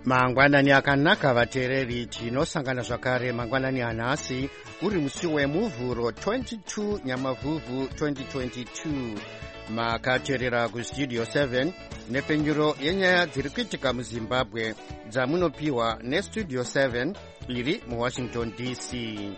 Mangwanani akanaka vateereri, tinosangana zvakare mangwanani anhasi uri musi wemuvhuro 22 Nyamavhuvhu 2022. Makateerera kustudio 7 nepfenyuro yenyaya dziri kuitika muZimbabwe dzamunopiwa nestudio 7 iri muWashington DC.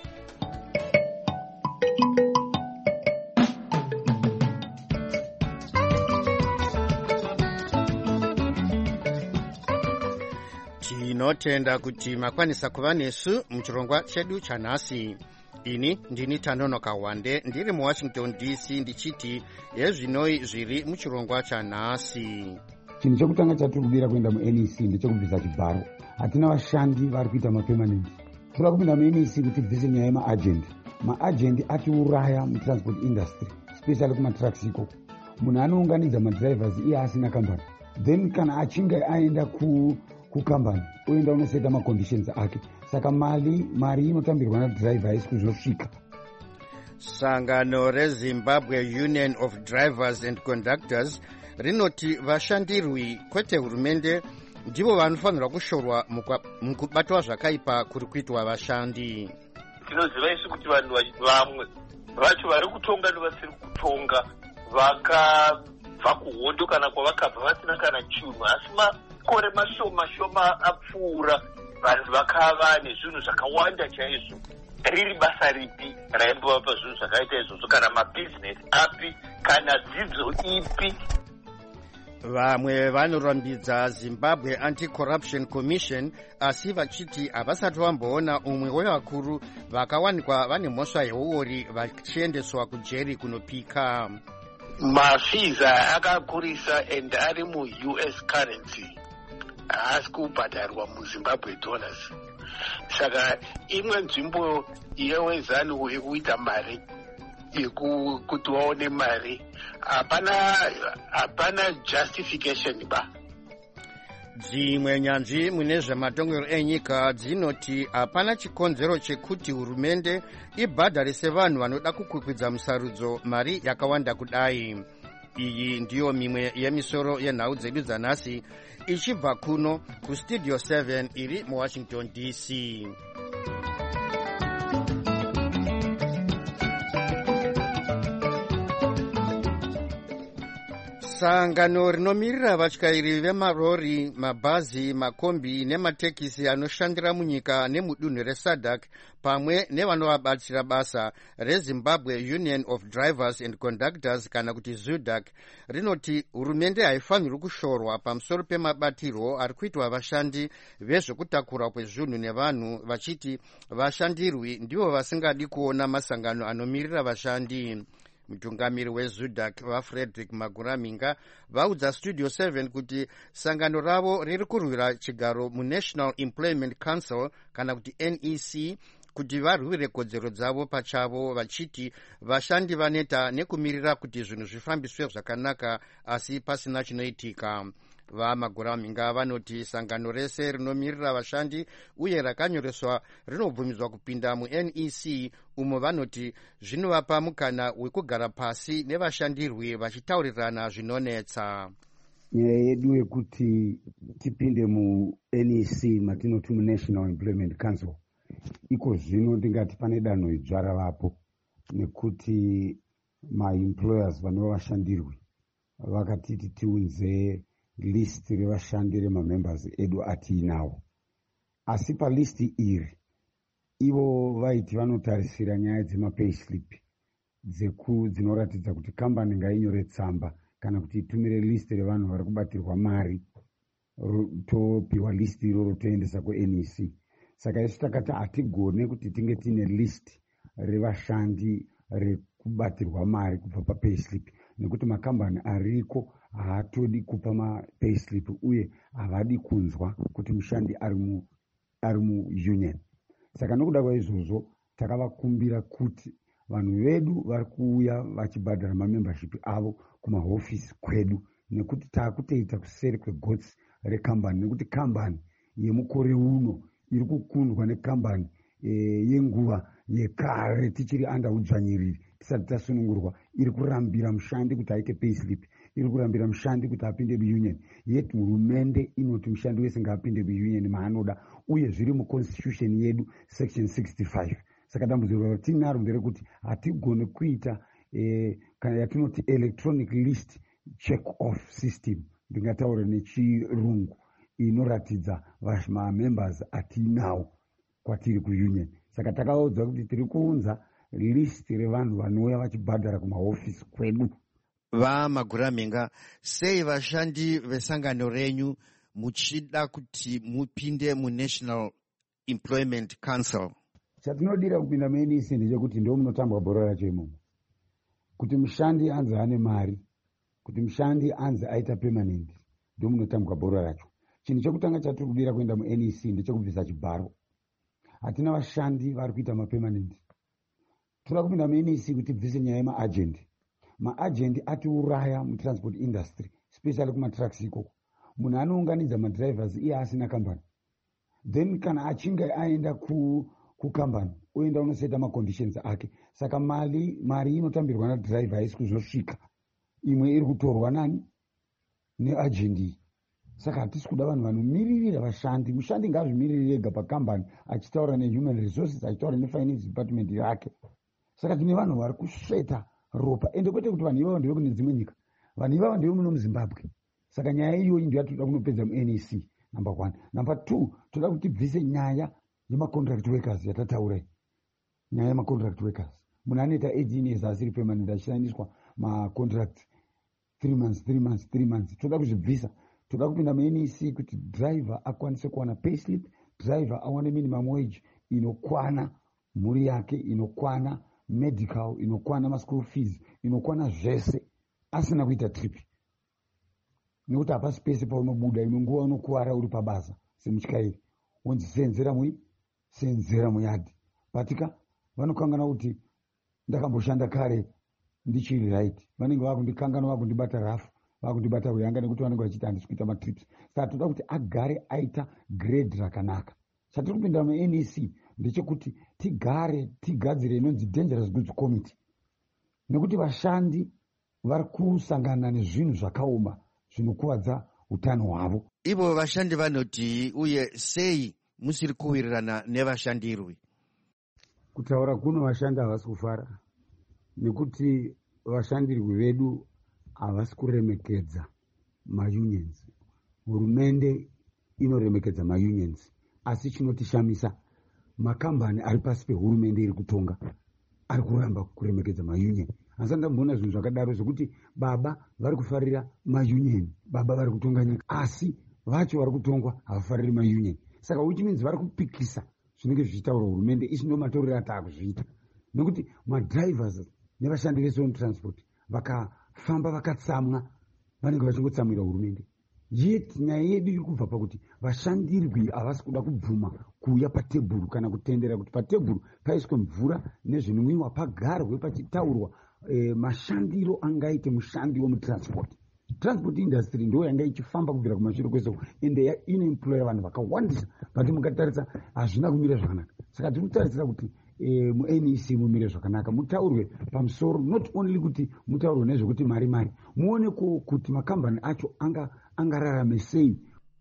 Tinotenda kuti makwanisa kuva nesu muchirongwa chedu chanhasi. Ini ndini Tanonoka Wande ndiri muWashington DC ndichiti yezvinoi zviri muchirongwa chanhasi. Chinhu chekutanga chatirikubira kuenda muNEC ndechekubvisa chibharo. Hatina vashandi vari kuita mapemanenti. Tinoda kupinda muNEC kuti tibvise nyaya yemaagent. Maagendi atiuraya mutransport industry, especially kumatraks ikoko. Munhu anounganidza madrivers iye asina kambani, then kana achinge aenda kukambani oenda unoseta maconditions ake, saka mari inotambirwa nadriver haisi kuzosvika. Sangano reZimbabwe Union of Drivers and Conductors rinoti vashandirwi kwete hurumende ndivo vanofanirwa kushorwa mukubatwa zvakaipa kuri kuitwa vashandi. Tinoziva isu kuti vanhu vamwe vacho vari kutonga nevasiri kutonga vakabva kuhondo kana kwavakabva vasina kana chinhu, asi makore mashoma apfuura vanhu vakava nezvinhu zvakawanda chaizvo. Riri basa ripi raimbova pazvinhu zvakaita izvozvo, kana mabhizinesi api, kana dzidzo ipi? Vamwe vanorambidza Zimbabwe Anti-Corruption Commission asi vachiti havasati vamboona umwe wevakuru vakawanikwa vane mhosva yeuori vachiendeswa kujeri kunopika. Mafiza akakurisa and ari mu-US currency haasi kubhadharwa muZimbabwe dollars. Saka imwe nzvimbo yewezanu yekuita mari kuti waone mari hapana justification ba. Dzimwe nyanzvi mune zvematongero enyika dzinoti hapana chikonzero chekuti hurumende ibhadharise vanhu vanoda kukwikwidza musarudzo mari yakawanda kudai. Iyi ndiyo mimwe yemisoro yenhau dzedu dzanhasi ichibva kuno kustudio 7 iri muWashington DC. Sangano rinomirira vatyairi vemarori, mabhazi, makombi nematekisi anoshandira munyika nemudunhu reSADC pamwe nevanovabatsira basa reZimbabwe Union of Drivers and Conductors kana kuti ZUDAC rinoti hurumende haifaniri kushorwa pamusoro pemabatirwo ari kuitwa vashandi vezvekutakura kwezvinhu nevanhu, vachiti vashandirwi ndivo vasingadi kuona masangano anomirira vashandi. Mutungamiri weZUDAC vaFrederick Maguraminga vaudza Studio 7 kuti sangano ravo riri kurwira chigaro muNational Employment Council kana kuti NEC kuti varwire kodzero dzavo pachavo, vachiti vashandi vaneta nekumirira kuti zvinhu zvifambiswe zvakanaka asi pasina chinoitika. VaMaguraminga vanoti sangano rese rinomirira vashandi uye rakanyoreswa rinobvumidzwa kupinda muNEC, umo vanoti zvinovapa mukana wekugara pasi nevashandirwi vachitaurirana zvinonetsa. Nyaya yedu yekuti tipinde muNEC matinoti muNational Employment Council, iko zvino ndingati pane danho idzva ravapo, nekuti maemployers vanova vashandirwi vakatiti tiunze list revashandi remamembers edu atiinawo, asi palisti iri ivo vaiti vanotarisira nyaya dzemapayslip dzinoratidza kuti kambani ngainyore tsamba kana kuti itumire list revanhu vari kubatirwa mari, topiwa list iroro toendesa kuNEC. Saka isu takati hatigone kuti tinge tiine list revashandi rekubatirwa mari kubva papayslip, nekuti makambani ariko haatodi kupa mapayslip uye havadi kunzwa kuti mushandi ari muunion. Saka nokuda kwaizvozvo takavakumbira kuti vanhu vedu vari kuuya vachibhadhara mamembership avo kumahofisi kwedu, nekuti taakutoita kuseri kwegotsi rekambani, nekuti kambani yemukore uno iri kukundwa nekambani yenguva yekare tichiri anda udzvanyiriri tisati tasunungurwa, iri kurambira mushandi kuti aite payslip. iri kurambira mushandi kuti apinde muunion, yet hurumende inoti mushandi wese ngaapinde muunion maanoda, uye zviri muconstitution yedu section 65. Saka dambudziko ratinaro nderekuti hatigoni kuita kana yatinoti electronic list check off system, ndingataura nechirungu, inoratidza mamembers atinawo kwatiri kuunion. Saka takaudzwa kuti tiri kuunza list revanhu vanouya vachibhadhara kumahofisi kwedu. VaMaguraminga, sei vashandi vesangano renyu muchida kuti mupinde muNational Employment Council? Chatinodira kupinda muNEC ndechekuti ndo munotambwa bhora racho imomo, kuti mushandi anzi ane mari, kuti mushandi anzi aita permanent, ndo munotambwa bhora racho. Chinhu chekutanga chatiri kudira kuenda muNEC ndechekubvisa chibharo. Hatina vashandi vari kuita mapermanent. Toda kupinda muNEC kuti tibvise nyaya yemaagent. Maagent atiuraya mutransport industry, especially kumatracks ikoko. Munhu anounganidza madrivers iye asina kambani, then kana achinge aenda kukambani oenda unoseta maconditions ake. Saka mari inotambirwa nadriver haisi kuzosvika, imwe iri kutorwa nani neagent iyi. Saka hatisi kuda vanhu vanomiririra vashandi. Mushandi ngaazvimiririre ega pakambani, achitaura nehuman resources, achitaura nefinance department yake. Saka tine vanhu vari kusveta ropa, ende kwete kuti vanhu ivavo ndeve kune dzimwe nyika, vanhu ivavo ndeve muno muZimbabwe. Saka nyaya iyoyi ndiyo yatoda kunopedza muNEC, number 1. Number 2, toda kuti tibvise nyaya yemacontract workers yatataurai. Nyaya yemacontract workers, munhu anoita 18 years asiri permanent, achisainiswa macontract 3 months 3 months 3 months. Toda kuzvibvisa. Toda kupinda muNEC kuti driver akwanise kuwana payslip, driver awane minimum wage inokwana mhuri yake, inokwana medical, inokwana maschool fees, inokwana zvese asina kuita trip. Nekuti hapasi pese paunobuda, imwe nguva unokuwara uri pabasa semutyairi, wonzi senzera muyadhi. Patika vanokangana kuti ndakamboshanda kare ndichiri right, vanenge vakundikangana, vakundibata rafu, vakundibata uyanga, nekuti vanenge vachiti handisi kuita matrips. Saka toda kuti agare aita grade rakanaka. Chatiri kupinda muNEC ndechekuti tigadzire inonzi dangerous goods committee, nekuti vashandi vari kusangana nezvinhu zvakaoma zvinokuvadza utano hwavo. Ivo vashandi vanoti, uye sei musiri kuwirirana nevashandirwi? Kutaura kuno vashandi havasi kufara, nekuti vashandirwi vedu havasi kuremekedza maunions. Hurumende inoremekedza maunions, asi chinotishamisa makambani ari pasi pehurumende iri kutonga ari kuramba kuremekedza maunion. Asi ndamboona zvinhu zvakadaro zvokuti baba vari kufarira maunion, baba vari kutonga nyika, asi vacho vari kutongwa havafariri maunion. Saka which means vari kupikisa zvinenge zvichitaura hurumende. Isi ndo matauriro ataakuzviita, nekuti madrivers nevashandi vese vomutransport vakafamba vakatsamwa vanenge vachingotsamwira hurumende. Yet nyaya yedu iri kubva pakuti vashandirwi havasi kuda kubvuma kuuya patebhuru kana kutendera kuti patebhuru paiswe mvura nezvinwiwa, pagarwe pachitaurwa mashandiro angaite mushandi womutransport. Transport industry ndo yanga ichifamba kubvira kumashure kwese, ende inoemploya vanhu vakawandisa, but mukatarisa hazvina kumira zvakanaka. Saka tiri kutarisira kuti muNEC mumire zvakanaka, mutaurwe pamusoro, not only kuti mutaurwe nezvekuti mari, muone kuti makambani acho angararame sei.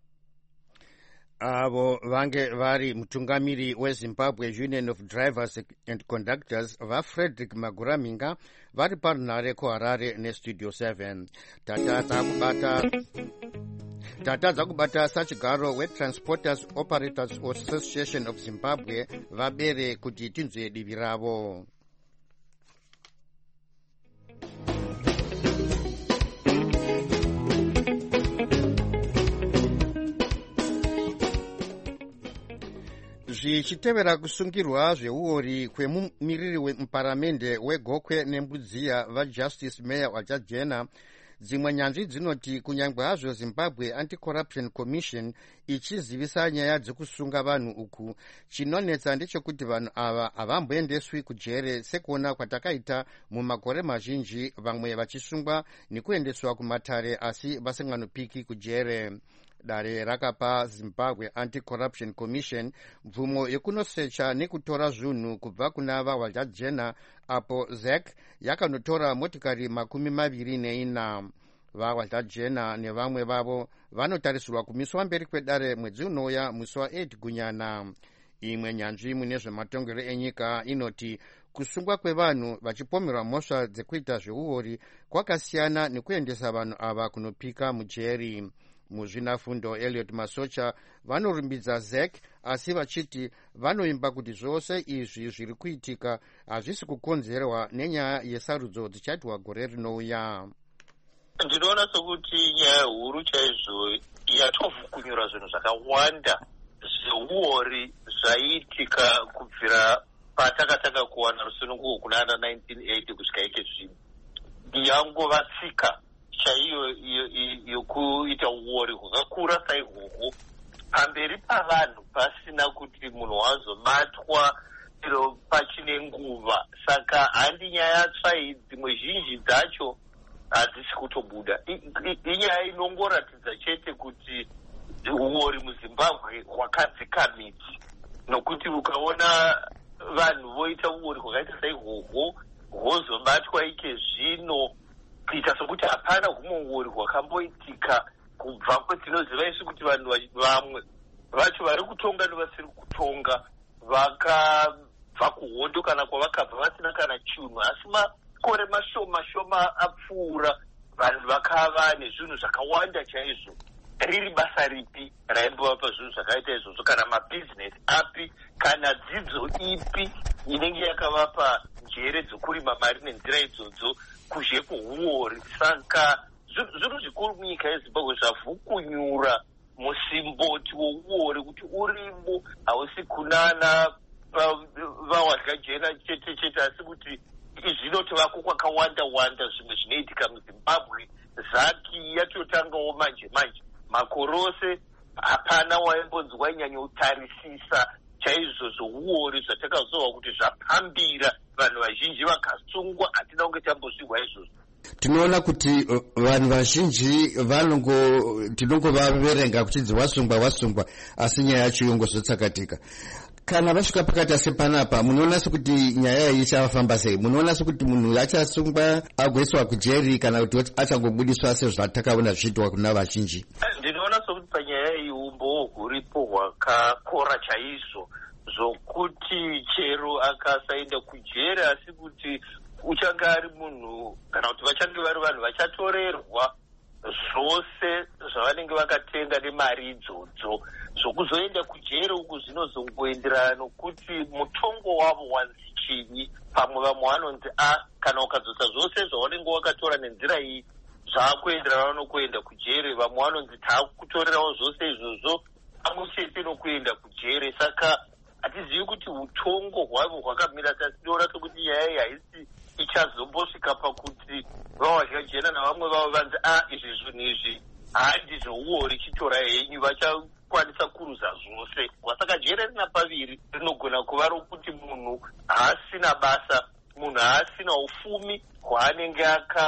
Avo vange vari mutungamiri weZimbabwe Union of Drivers and Conductors vaFrederick Maguraminga vari parunhare kuHarare neStudio 7. Tatadza kubata sachigaro weTransporters Operators Association of Zimbabwe vabere kuti tinzwe divi ravo. Zvichitevera kusungirwa zveuori kwemumiriri wemuparamende weGokwe neMbudziya vaJustice Meya waJajena, dzimwe nyanzvi dzinoti kunyangwe hazvo Zimbabwe Anti-Corruption Commission ichizivisa nyaya dzekusunga vanhu uku, chinonetsa ndechekuti vanhu ava havamboendeswi kujere sekuona kwatakaita mumakore mazhinji, vamwe vachisungwa nekuendeswa kumatare asi vasinganopiki kujere. Dare rakapa Zimbabwe Anti-Corruption Commission mvumo yekunosecha nekutora zvinhu kubva kuna vaJajena, apo ZEC yakanotora motikari 24. vaWadlajena nevamwe vavo vanotarisirwa kumiswa mberi kwedare mwedzi unouya musi wa8 Gunyana. Imwe nyanzvi mune zvematongero enyika inoti kusungwa kwevanhu vachipomerwa mhosva dzekuita zveuori kwakasiyana nekuendesa vanhu ava kunopika mujeri. Muzvinafundo Elliot Masocha vanorumbidza ZEC asi vachiti vanoimba kuti zvose izvi zviri kuitika hazvisi kukonzerwa nenyaya yesarudzo dzichaitwa gore rinouya. Ndinoona sokuti nyaya huru chaizvo yatovhukunyura zvinhu zvakawanda zveuori zvaiitika kubvira patakatanga kuwana rusununguko kunana 1980 kusvika ike zvino. Yangova tsika chaiyo yokuita uori hwakakura saihwohwo pamberi pavanhu pasina kuti munhu wazobatwa pachine nguva. Saka handi nyaya tsvai, dzimwe zhinji dzacho hadzisi kutobuda. Inyaya inongoratidza chete kuti uori muZimbabwe hwakadzika midzi, nokuti ukaona vanhu voita uori hwakaita saihwohwo hwozobatwa ike zvino kuita sokuti hapana humwe uori hwakamboitika kubva kwetinoziva isu kuti vanhu vamwe vacho vari kutonga nevasiri kutonga vakabva kuhondo kana kwavakabva vasina kana chinhu, asi makore mashoma apfuura vanhu vakava nezvinhu zvakawanda chaizvo. Riri basa ripi raimbova pazvinhu zvakaita izvozvo, kana mabhizinesi api, kana dzidzo ipi inenge yakavapa njere dzokurima mari nenzira idzodzo kuzhe kweuori. Saka zvinhu zvikuru munyika yeZimbabwe zvavhukunyura musimboti wouori kuti urimo, hausi kunana vaWadlajena chete asi kuti zvinotovako kwakawanda zvimwe zvinoitika muZimbabwe. Zaki yatotangawo manje makore ose hapana waimbonzwa inyanyotaririsisa chaizvo zvouori zvatakazova kuti zvapambira vanhu vazhinji vakasungwa. Hatina kunge tambosvigwa izvozvo. Tinoona kuti vanhu vazhinji tinongovaverenga kuchidzi wasungwa, asi nyaya yacho yongozotsakatika. Kana vasvika pakati asi panapa, munoona sekuti nyaya iyi ichafamba sei? Munoona sekuti munhu achasungwa agoiswa kujeri kana kuti achangobudiswa sezvatakaona zvichiitwa kuna vazhinji? Ndinoona sokuti panyaya iyi umbowo huripo hwakakora chaizvo, zvokuti chero akasaenda kujeri asi kuti uchanga ari munhu kana kuti vachange vari vanhu vachatorerwa zvose zvavanenge vakatenga nemari idzodzo. Zvokuzoenda kujeri uku zvinozongoenderana nokuti mutongo wavo wanzi chinyi. Pamwe vamwe vanonzi kana ukadzodza zvose zvaunenge wakatora nenzira iyi zvaakuenderana nokuenda kujeri. Vamwe vanonzi taakutorerawo zvose izvozvo pamwe chete nokuenda kujeri. Saka hatizivi kuti utongo hwavo hwakamira sei. Tinoona sokuti nyaya iyi haisi ichazombosvika pakuti vaWadlajena navamwe vavo vanzi izvi zvinhu izvi handi zvouori, chitora henyu, vachakwanisa kuruza zvose. Saka jeri rina paviri rinogona kuva rokuti munhu haasina basa, munhu haasina ufumi hwaanenge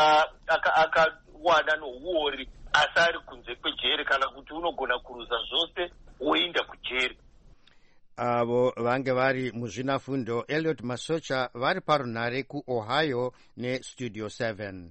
akawana nouori asi ari kunze kwejeri, kana kuti unogona kuruza zvose woenda kujeri. Avo vange vari muzvinafundo Elliot Masocha vari parunhare kuOhio neStudio 7.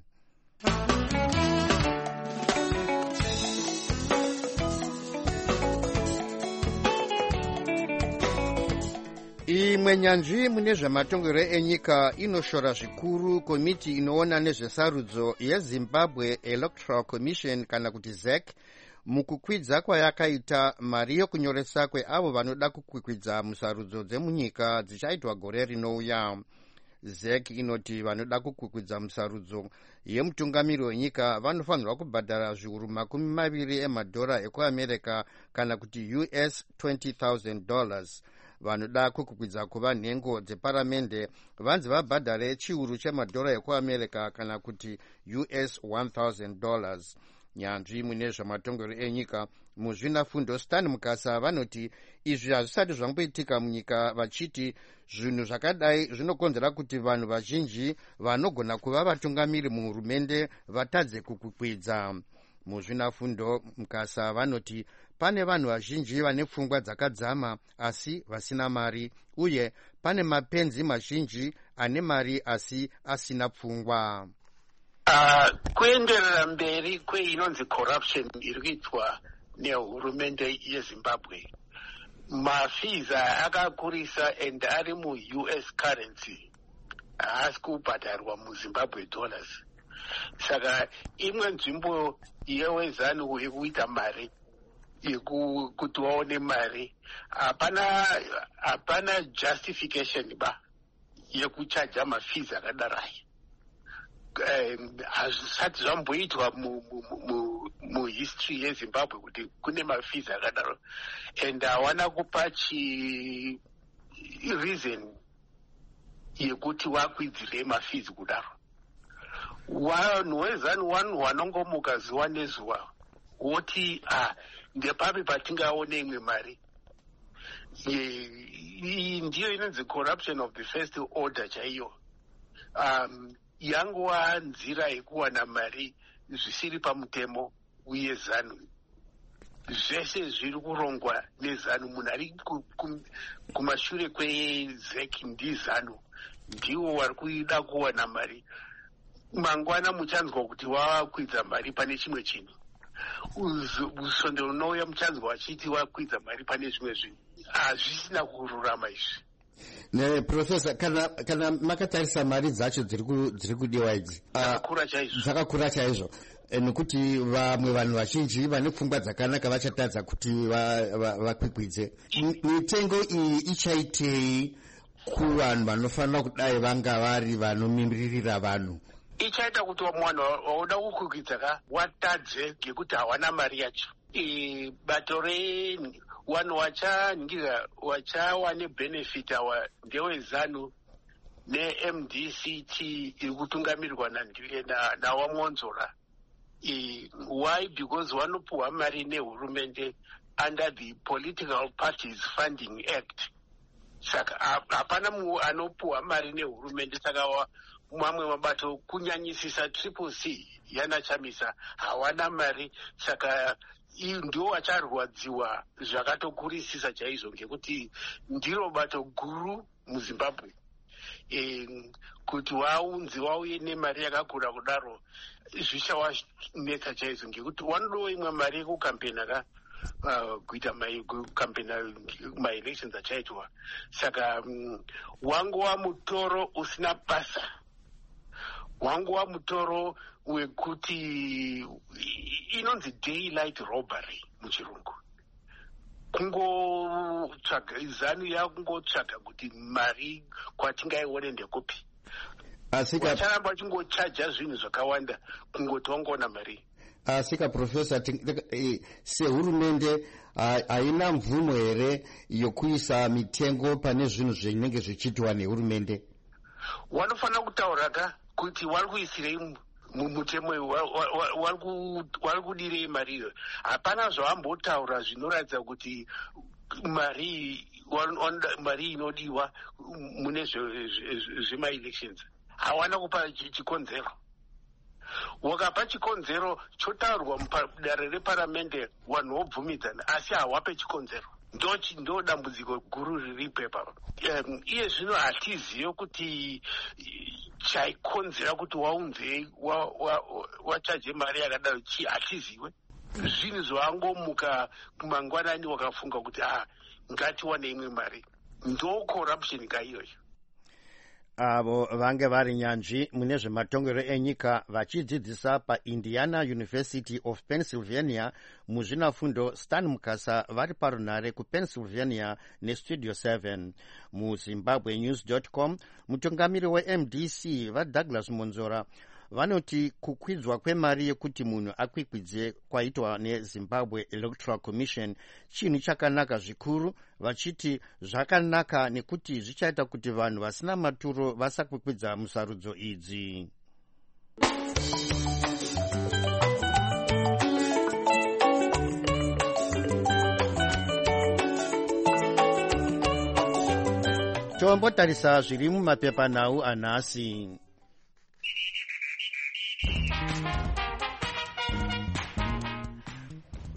Imwe nyanzvi mune zvematongero enyika inoshora zvikuru komiti inoona nezvesarudzo yeZimbabwe Electoral Commission kana kuti ZEC mukukwidza kwayakaita mari yokunyoresa kweavo vanoda kukwikwidza musarudzo dzemunyika dzichaitwa gore rinouya. ZEC inoti vanoda kukwikwidza musarudzo yemutungamiri wenyika vanofanirwa kubhadhara zviuru $20,000 emadhora ekuAmerica kana kuti US $20,000. Vanoda kukwikwidza kuva nhengo dzeparamende vanzi vabhadhare chiuru chemadhora ekuAmerica kana kuti US $1,000. Nyanzvi mune zvematongero enyika muzvinafundo Stan Mukasa vanoti izvi hazvisati zvamboitika munyika, vachiti zvinhu zvakadai zvinokonzera kuti vanhu vazhinji vanogona kuva vatungamiri muhurumende vatadze kukwikwidza. Muzvinafundo Mukasa vanoti pane vanhu vazhinji vane pfungwa dzakadzama asi vasina mari, uye pane mapenzi mazhinji ane mari asi asina pfungwa. Kuenderera mberi kweinonzi corruption iri kuitwa nehurumende yeZimbabwe, mavisa akakurisa and ari mu-US currency haasi kubhadharwa muZimbabwe dollars. Saka imwe nzvimbo yewezanu yekuita mari kuti waone mari hapana justification yekuchaja mafees akadarai. Hazvisati zvamboitwa muhistory yeZimbabwe kuti kune mafees akadaro, and hawana kupa reason yekuti wakwidzirei mafees kudaro. Vanhu vezanu vanongomuka zuva nezuva woti ndepapi patingaone imwe mari. Iyi ndiyo inonzi corruption of the first order chaiyo. Yangova nzira yekuwana mari zvisiri pamutemo uye ZANU. Zvese zviri kurongwa neZANU. Munhu ari kumashure kweZEC ndiZANU ndiwo vari kuida kuwana mari. Mangwana muchanzwa kuti wakwidza mari pane chimwe chinhu, usondero unouya muchanzwa achiti wakwidza mari pane zvimwe zvinhu. Hazvisina kururama izvi. Profesa, kana makatarisa mari dzacho dziri kudiwa idzi dzakakura chaizvo, nekuti vamwe vanhu vazhinji vane pfungwa dzakanaka vachatadza kuti vakwikwidze. Mitengo iyi ichaitei kuvanhu vanofanira kudai vanga vari vanomiririra vanhu? Ichaita kuti munhu wauda kukwikwidzaka watadze ngekuti hawana mari yacho. Bato vanhu vachawane benefit awa ndewezanu neMDCT iri kutungamirirwa nawamonzora. Why? Because vanopuhwa mari nehurumende under the Political Parties Funding Act. Saka hapana anopuhwa mari nehurumende. Saka mamwe mabato kunyanyisisa CCC yanachamisa hawana mari. Saka ndio vacharwadziwa zvakatokurisisa chaizvo, ngekuti ndiro bato guru muZimbabwe. Kuti vaunzi vauye nemari yakakura kudaro zvichawanetsa chaizvo, ngekuti wanodo imwe mari yekukampena kuita kampena maelections achaitwa. Saka wangova mutoro usina basa, wangova mutoro wekuti inonzi daylight robbery muchirungu. Kungotsvaga ZANU yakungotsvaga kuti mari kwatingaione ndekupi. Vacharamba vachingochaja zvinhu zvakawanda kungoti wangoona mari. Asika Profesa, sehurumende haina mvumo here yokuisa mitengo pane zvinhu zvinenge zvichiitwa nehurumende? Vanofanira kutaura kuti vari kuisirei mutemo vari kudirei mari iyo. Hapana zvavambotaura zvinoratidza kuti mari inodiwa mune zvemaelections. Hawana kupa chikonzero. Wakapa chikonzero chotaurwa mudare reparamende vanhu vobvumidzana, asi hawape chikonzero. Ndo dambudziko guru riripo ipapa. Iye zvino hatizivi kuti chaikonzera kuti waunzei wachaje mari yakadaro chii, hatiziwe. Zvinhu zvavangomuka kumangwanani wakafunga kuti ngatiwane imwe mari. Ndo corruption kaiyoyo. Avo vange vari nyanzvi mune zvematongero enyika vachidzidzisa paIndiana University of Pennsylvania muzvinafundo Stan Mukasa vari parunhare kuPennsylvania neStudio 7. muZimbabweNews.com mutungamiri weMDC vaDouglas Monzora vanoti kukwidzwa kwemari yekuti munhu akwikwidze kwaitwa neZimbabwe Electoral Commission chinhu chakanaka zvikuru, vachiti zvakanaka nekuti zvichaita kuti vanhu vasina maturo vasakwikwidza musarudzo idzi. Tombotarisa zviri mumapepanhau anhasi.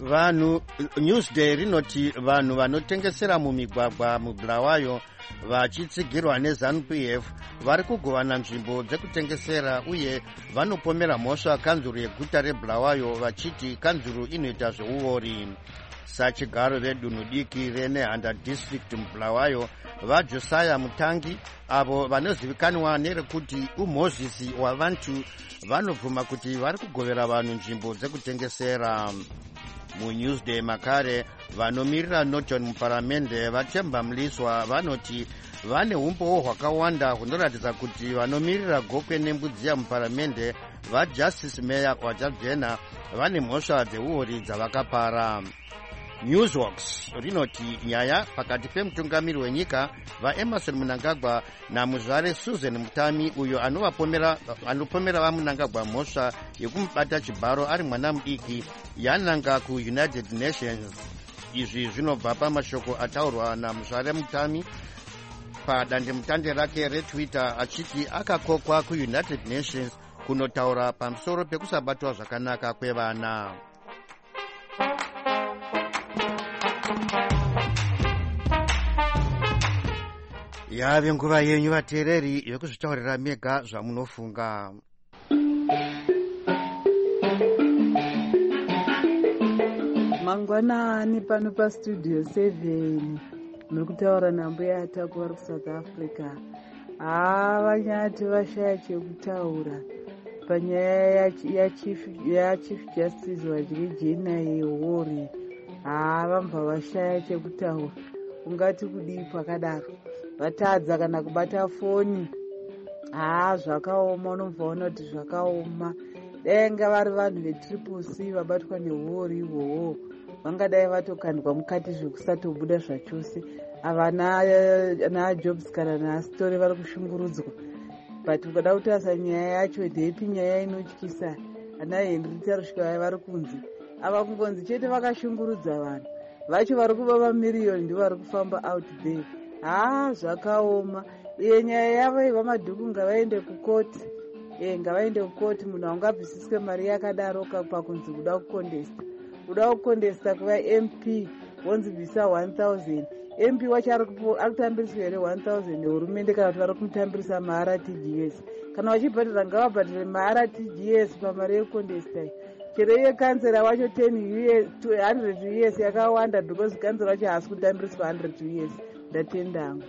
vanhu Newsday rinoti vanhu vanotengesera mumigwagwa muBulawayo vachitsigirwa neZANU-PF vari kugovana nzvimbo dzekutengesera uye vanopomera mhosva kanzuru yeguta reBulawayo vachiti kanzuru inoita zveuori. Sachigaro vedunhu diki reNehanda District muBulawayo vaJosiah Mutangi avo vanozivikanwa nerekuti uMozisi wavantu vanobvuma kuti vari kugovera vanhu nzvimbo dzekutengesera. MuNewsday makare vanomirira Norton muparamende vaTemba Mliswa vanoti vane umbowo hwakawanda hunoratidza kuti vanomirira gokwe nembudzi yamuparamende vaJustice Meya Kwajabjena vane mhosva dzeuori dzavakapara. Newsworks rinoti nyaya pakati pemutungamiri wenyika vaEmerson Mnangagwa namuzvare Susan Mutami uyo anopomera vaMnangagwa mhosva yekumubata chibharo ari mwana mudiki yananga kuUnited Nations. Izvi zvinobva pamashoko ataurwa namuzvare Mutami padandemutande rake reTwitter achiti akakokwa kuUnited Nations kunotaura pamusoro pekusabatwa zvakanaka kwevana. Yave nguva yenyu vateereri yekuzvitaurira mega zvamunofunga. Mangwanani pano pastudio 7 muri kutaura nambuya Ataku vari kuSouth Africa. Vanyati vashaya chekutaura panyaya ya Chief Justice waJirejena yeWori. Vambva vashaya chekutaura, ungati kudii pakadaro, vatadza kana kubata foni. Zvakaoma, unomva unoti zvakaoma. Denga vari vanhu veTriple-C vabatwa neWori ivowo vangadai vatokandwa mukati zvekusatobuda zvachose. Ava naJobs kana naStory vari kushungurudzwa, but ukada kutarisa nyaya yacho dhepi nyaya inotyisa. Ana Henry Tarushkai vari kunzi ava kungonzi chete vakashungurudza vanhu vacho vari kuva mamiriyoni ndivo vari kufamba out there. Zvakaoma. Nyaya yavo yevamadhuku ngavaende kukoti. Ngavaende kukoti. Munhu haungabvisiswe mari yakadaroka pakunzi kuda kukondesta kuva MP wonzi bvisa 1000. MP wacho ari kutambiriswa here 1000 nehurumende kana kuti vari kumutambirisa maRTGS? Kana vachibhadhira ngavabhadhire maRTGS pamari yekukondesta. Chero iye kansera wacho 100 US yakawanda because kansera wacho haasi kutambiriswa 100 US. Ndatendangu.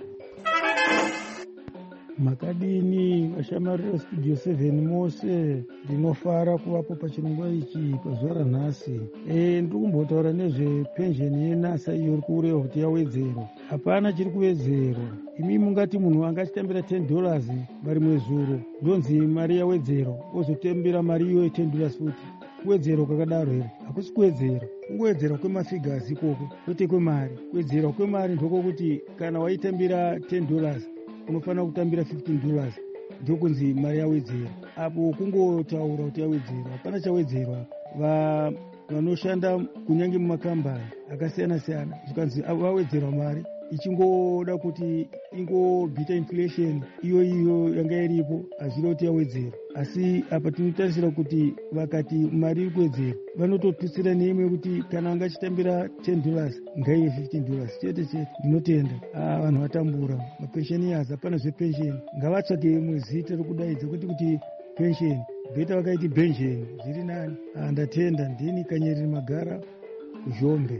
Makadini vashamarira studio 7 mose, ndinofara kuvapo pachinongwa ichi pazuva ranhasi. Ndiri kumbotaura nezvepensheni yeNASA iyo iri kuurewa kuti yawedzerwa. Hapana chiri kuwedzerwa. Imi mungati munhu angachitambira $10 rimwe zuro ndonzi mari yawedzerwa, ozotambira mari iyoyo $10 futi. Kuwedzerwa kwakadaro here? Hakusi kuwedzerwa. Kungowedzerwa kwemafigasi ikoko, kwete kwemari. Kuwedzerwa kwemari ndokokuti kana waitambira $10 unofanira kutambira $15 ndokunzi mari yawedzerwa. Apo kungotaura kuti yawedzerwa, hapana chawedzerwa. Vanoshanda kunyange mumakambani akasiyana siyana zvikanzi vawedzerwa mari ichingoda kuti ingobvita inflation iyo yanga iripo, hazvida kuti yawedzerwa. Asi apa tinotarisira kuti vakati mari iri kuwedzerwa vanototutsira neimwe kuti kana vangachitambira $10 ngaive $15 chete. Ndinotenda vanhu vatambura mapensheni yazi, hapana zvepensheni. Ngavatsvake imwe zita rokudaidza kuti pensheni, bheta vakaiti pensheni, zviri nani. Ndatenda. Ndini Kanyereri Magara, Zhombe.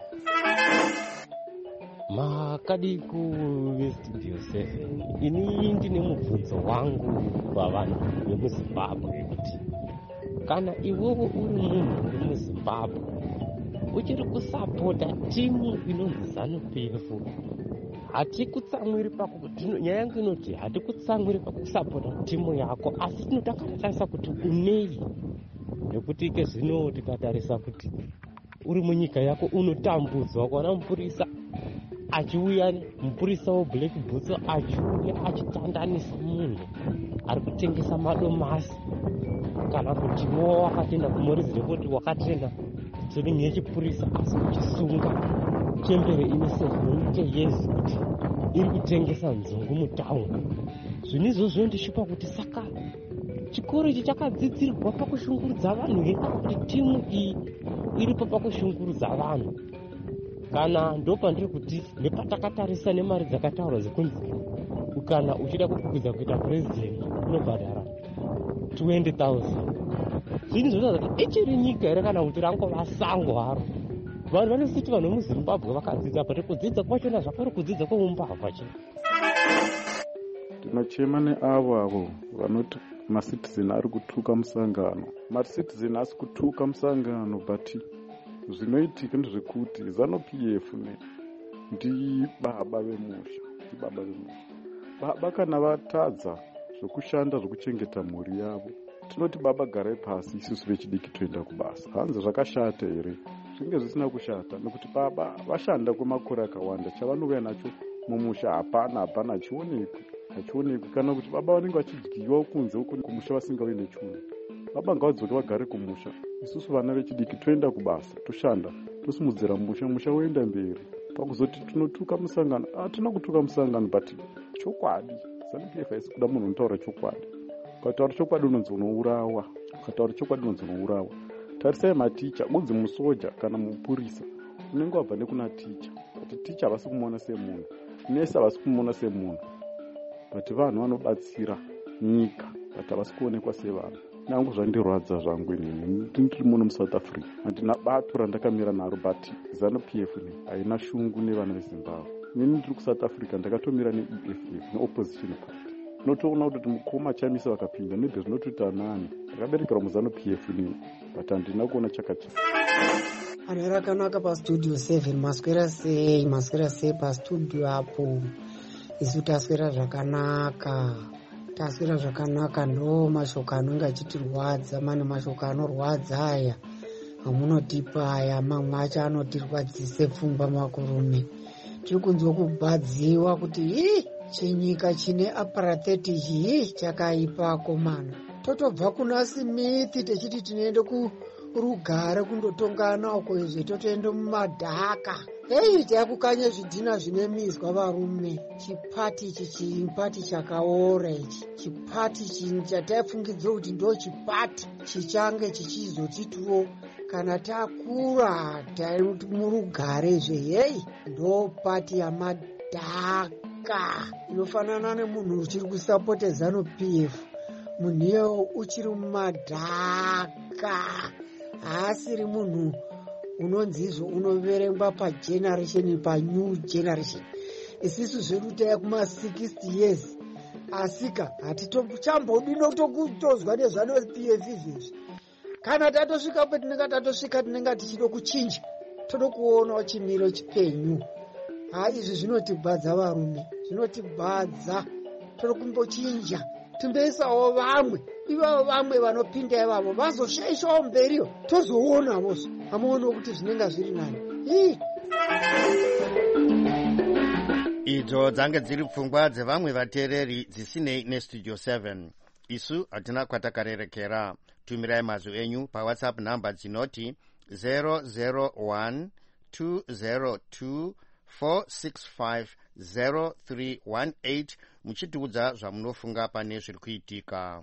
Makadiku vestudio 7, ini ndine mubvunzo wangu kuvanhu vemuZimbabwe kuti kana iwewe uri munhu uri muZimbabwe uchiri kusapota timu inonzi ZANU-PF, hatikutsamwiri nyaya yangu inoti hatikutsamwiri pakusapota timu yako, asi tinotarisa kuti unei. Nekuti kezvino tikatarisa kuti uri munyika yako unotambudzwa, kwaona mupurisa achiuya, mupurisa weBlack Boots achiuya achitandanisa munhu ari kutengesa madomasi, kana kuti wakatenda kumorisi rekoti wakatenda sering yechipurisa asi kuchisunga chembere inoseva nomuke Yesu kuti iri kutengesa nzungu mutauni. Zvinhu izvozvo ndishupa kuti saka chikoro ichi chakadzidzirwa pakushungurudza vanhu ngendaa kuti timu iyi iripo pakushungurudza vanhu. Kana ndopandiri kuti nepatakatarisa nemari dzakataurwa dzekunzi kana uchida kukwidza kuita president unobhadhara 20,000. Zvinhu zvinoita kuti ichiri nyika here kana kuti rangova sango haro. Vanhu vanositi vanhu vemuZimbabwe vakadzidza pari kudzidza kwachona zvakari kudzidza kweumbavha chii. Tinachema neavo vanoti macitizen ari kutuka musangano. Macitizen asi kutuka musangano, but zvinoitika ndezvekuti ZANU-PF ndibaba vemusha. Baba kana vatadza zvokushanda zvokuchengeta mhuri yavo, tinoti baba garai pasi, isusu vechidiki toenda kubasa. Hanzi zvakashata here? Zvinge zvisina kushata, nekuti baba vashanda kwemakore akawanda. Chavanouya nacho mumusha hapana hachionekwi. Kana kuti baba vanenge vachidyiwa kunze uko kumusha vasingauyi nechunhu. Baba ngavadzoke vagare kumusha, isusu vana vechidiki toenda kubasa, toshanda, tosimudzira musha woenda mberi. Pakuzoti tunotuka musangano, hatina kutuka musangano, but chokwadi. ZANU-PF haisi kuda munhu unotaura chokwadi. Ukataura chokwadi unonzi unourawa. Tarisai maticha, udzi musoja kana mupurisa, unenge wabva nekuna ticha. Kuti ticha havasi kumuona semunhu, nesi havasi kumuona semunhu, but vanhu vanobatsira nyika, but havasi kuonekwa sevanhu. Nangu zvandirwadza zvangu inini, ndiri muno muSouth Africa, handina bato randakamira naro, but ZANU-PF haina shungu nevana veZimbabwe. Nini ndiri kuSouth Africa ndakatomira neEFF, neopposition party. Notoona kuti mukoma chamisa vakapinda, maybe zvinotoita nani. Ndakaberekerwa muZANU-PF inini, but handina kuona chakachisa. Anhu rakanaka pastudio 7, maswera sei pastudio apo. Isu taswera zvakanaka, ndo mashoko anenge achitirwadza, mane mashoko anorwadza aya amunotipa aya, mamwe acho anotirwadzise pfungwa makurume. Tiri kunzwa kubvadziwa kuti chinyika chine apartheid ichi chakaipako mana. Totobva kuna Smith techiti tinoende kurugare kundotongana uko, izvo totoende mumadhaka. Takukanya zvidhina zvine mizwa varume. Chipati ichi chipati chakaora ichi. Chipati chataifungidza kuti ndo chipati chichange chichizotitiwo kana takura murugare zve. Ndo pati yamadhaka inofanana nemunhu uchiri kusapote ZANU-PF. Munhuyo uchiri mumadhaka, haasiri munhu unonzizvo unoverengwa pageneration, panew generation. Isisu zvedu taya kuma-60 years asika hatichambodi nokutozwa nezVANU-PF izvezvi. Kana tatosvika patinenge tatosvika, tinenge tichida kuchinja, toda kuonawo chimiro chipenyu. Izvi zvinotibvadza varume, zvinotibvadza. Toda kumbochinja, timboisawo vamwe, ivavo vamwe vanopinda ivavo vazoshaishawo mberiyo, tozoonawozo. Hamuoni kuti zvinenge zviri nani. Idzo dzange dziri pfungwa dzevamwe vateereri dzisinei nestudio 7. Isu hatina kwatakarerekera. Tumirai mazwi enyu paWhatsApp namba dzinoti 001 202 465 0318 muchitiudza zvamunofunga pane zviri kuitika.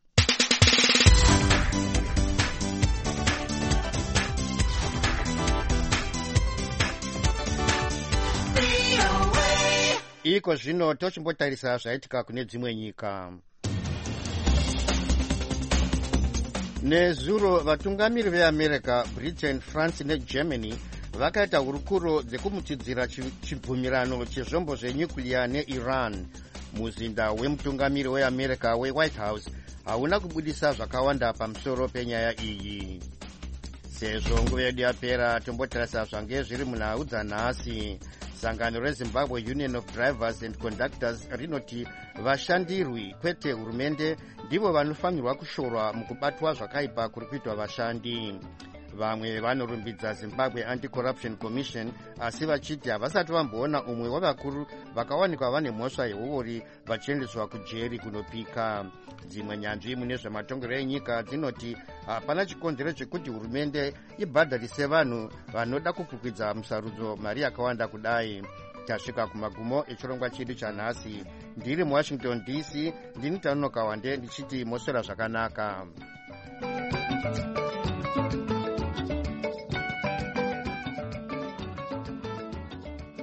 Iko zvino tochimbotarisa zvaitika kune dzimwe nyika. Nezuro vatungamiri veAmerica, Britain, France neGermany vakaita hurukuro dzekumutidzira chibvumirano chezvombo zvenyuclear neIran. Muzinda wemutungamiri weAmerica weWhite House hauna kubudisa zvakawanda pamusoro penyaya iyi. Sezvo nguva yedu yapera, tombotarisa zvange zviri munhau dzanhasi. Sangano reZimbabwe Union of Drivers and Conductors rinoti vashandirwi kwete hurumende ndivo vanofanirwa kushorwa mukubatwa zvakaipa kuri kuitwa vashandi. Vamwe vanorumbidza Zimbabwe Anti-Corruption Commission asi vachiti havasati vamboona umwe wavakuru vakawanikwa vane mhosva yehuori vachiendeswa kujeri kunopika. Dzimwe nyanzvi mune zvematongero enyika dzinoti hapana chikonzero chekuti hurumende ibhadharise vanhu vanoda kufukwidza musarudzo mari yakawanda kudai. tasvika kumagumo echirongwa chedu chanhasi. Ndiri muWashington DC, ndini Tanonoka Wande ndichiti moswera zvakanaka.